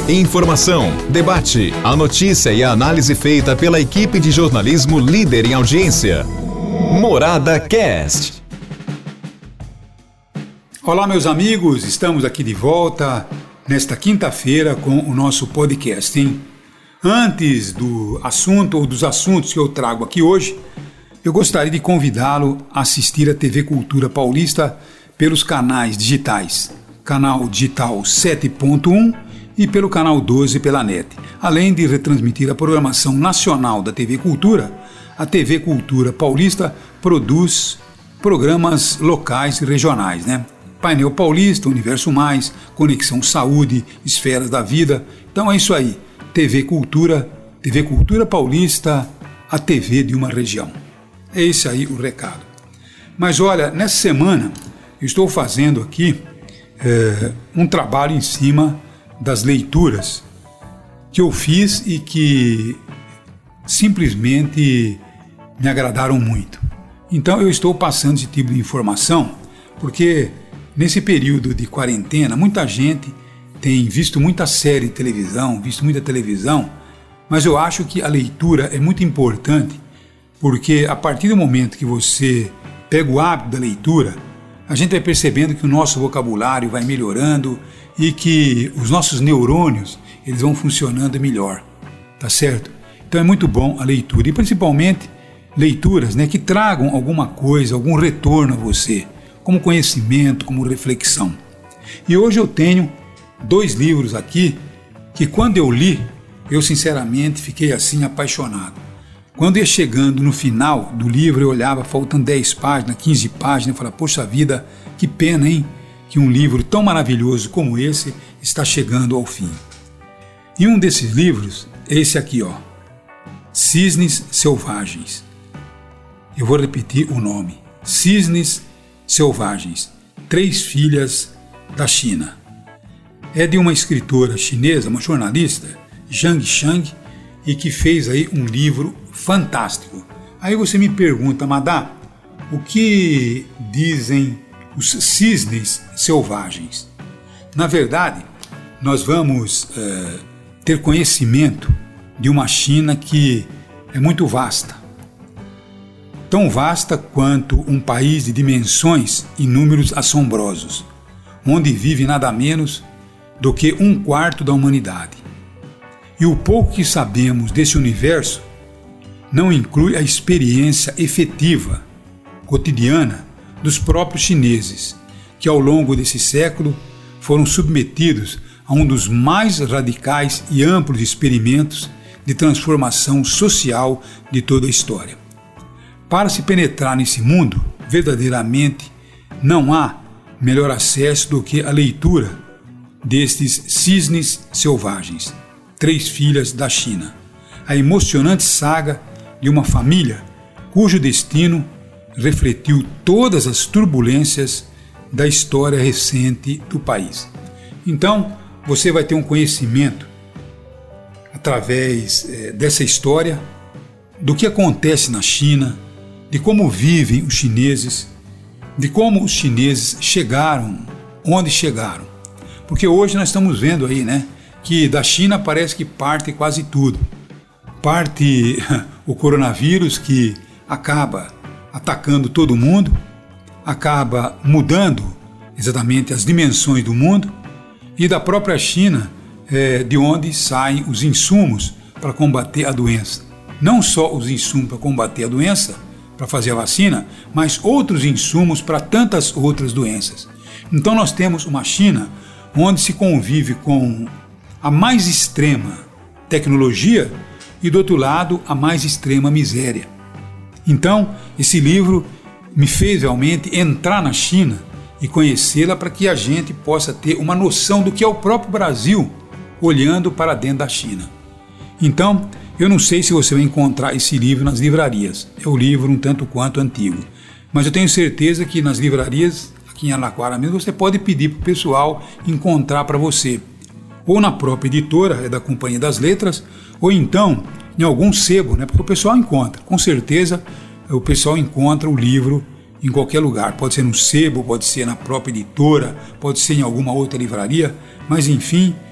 Informação, debate, a notícia e a análise feita pela equipe de jornalismo líder em audiência. Morada Cast. Olá, meus amigos, estamos aqui de volta nesta quinta-feira com o nosso podcast, hein? Antes do assunto ou dos assuntos que eu trago aqui hoje, eu gostaria de convidá-lo a assistir a TV Cultura Paulista pelos canais digitais, canal digital 7.1 e pelo canal 12 pela NET. Além de retransmitir a programação nacional da TV Cultura, a TV Cultura Paulista produz programas locais e regionais, né? Painel Paulista, Universo Mais, Conexão Saúde, Esferas da Vida. Então é isso aí, TV Cultura Paulista, a TV de uma região. É esse aí o recado. Mas olha, nessa semana eu estou fazendo aqui um trabalho em cima das leituras que eu fiz e que simplesmente me agradaram muito. Então eu estou passando esse tipo de informação porque nesse período de quarentena muita gente tem visto muita série de televisão, visto muita televisão, mas eu acho que a leitura é muito importante porque a partir do momento que você pega o hábito da leitura, a gente vai percebendo que o nosso vocabulário vai melhorando e que os nossos neurônios eles vão funcionando melhor, tá certo? Então é muito bom a leitura e principalmente leituras, né, que tragam alguma coisa, algum retorno a você, como conhecimento, como reflexão. E hoje eu tenho 2 livros aqui que quando eu li, eu sinceramente fiquei assim apaixonado. Quando ia chegando no final do livro, eu olhava, faltando 10 páginas, 15 páginas, eu falava, poxa vida, que pena, hein? Que um livro tão maravilhoso como esse está chegando ao fim. E um desses livros é esse aqui, ó, Cisnes Selvagens. Eu vou repetir o nome, Cisnes Selvagens, 3 filhas da China. É de uma escritora chinesa, uma jornalista, Zhang Shang, e que fez aí um livro fantástico. Aí você me pergunta, Madá, o que dizem os cisnes selvagens? Na verdade, nós vamos ter conhecimento de uma China que é muito vasta. Tão vasta quanto um país de dimensões e números assombrosos, onde vive nada menos do que 1/4 da humanidade. E o pouco que sabemos desse universo não inclui a experiência efetiva, cotidiana, dos próprios chineses, que ao longo desse século foram submetidos a um dos mais radicais e amplos experimentos de transformação social de toda a história. Para se penetrar nesse mundo, verdadeiramente, não há melhor acesso do que a leitura destes cisnes selvagens, 3 filhas da China, a emocionante saga de uma família cujo destino refletiu todas as turbulências da história recente do país. Então, você vai ter um conhecimento através dessa história do que acontece na China, de como vivem os chineses, de como os chineses chegaram onde chegaram. Porque hoje nós estamos vendo aí, né, que da China parece que parte quase tudo. Parte o coronavírus que acaba atacando todo mundo, acaba mudando exatamente as dimensões do mundo, e da própria China de onde saem os insumos para combater a doença. Não só os insumos para combater a doença, para fazer a vacina, mas outros insumos para tantas outras doenças. Então nós temos uma China onde se convive com a mais extrema tecnologia e do outro lado a mais extrema miséria. Então esse livro me fez realmente entrar na China e conhecê-la para que a gente possa ter uma noção do que é o próprio Brasil olhando para dentro da China. Então eu não sei se você vai encontrar esse livro nas livrarias, é um livro um tanto quanto antigo, mas eu tenho certeza que nas livrarias aqui em Araraquara mesmo você pode pedir para o pessoal encontrar para você, ou na própria editora, é da Companhia das Letras, ou então em algum sebo, né? Porque o pessoal encontra, com certeza o pessoal encontra o livro em qualquer lugar, pode ser no sebo, pode ser na própria editora, pode ser em alguma outra livraria, mas enfim,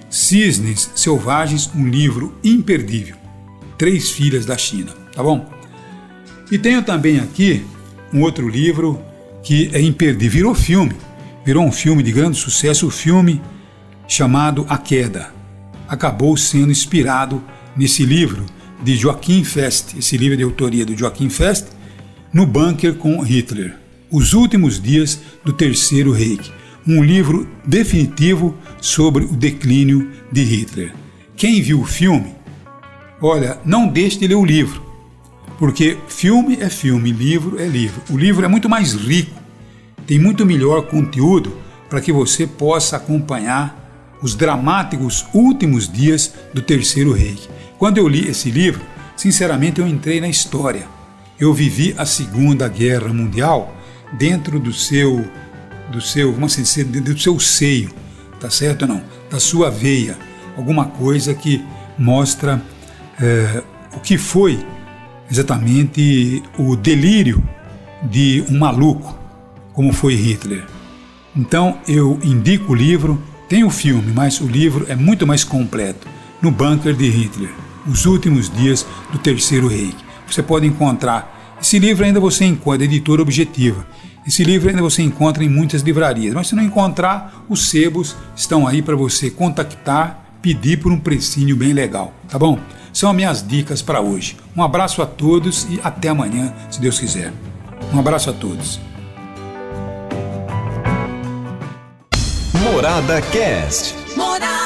Cisnes Selvagens, um livro imperdível. 3 Filhas da China, tá bom? E tenho também aqui um outro livro que é imperdível, virou um filme de grande sucesso, o filme chamado A Queda. Acabou sendo inspirado nesse livro de Joachim Fest, esse livro é de autoria do Joachim Fest, No Bunker com Hitler, Os Últimos Dias do Terceiro Reich, um livro definitivo sobre o declínio de Hitler. Quem viu o filme, olha, não deixe de ler o livro, porque filme é filme, livro é livro. O livro é muito mais rico, tem muito melhor conteúdo para que você possa acompanhar os dramáticos últimos dias do Terceiro Reich. Quando eu li esse livro, sinceramente eu entrei na história. Eu vivi a Segunda Guerra Mundial dentro do seu seio, tá certo ou não? Da sua veia, alguma coisa que mostra o que foi exatamente o delírio de um maluco, como foi Hitler. Então eu indico o livro, tem o filme, mas o livro é muito mais completo. No Bunker de Hitler, Os Últimos Dias do Terceiro Reich. Você pode encontrar, esse livro ainda você encontra, Editora Objetiva. Esse livro ainda você encontra em muitas livrarias, mas se não encontrar, os sebos estão aí para você contactar, pedir por um precinho bem legal, tá bom? São as minhas dicas para hoje. Um abraço a todos e até amanhã, se Deus quiser. Um abraço a todos. Morada Cast. Morada.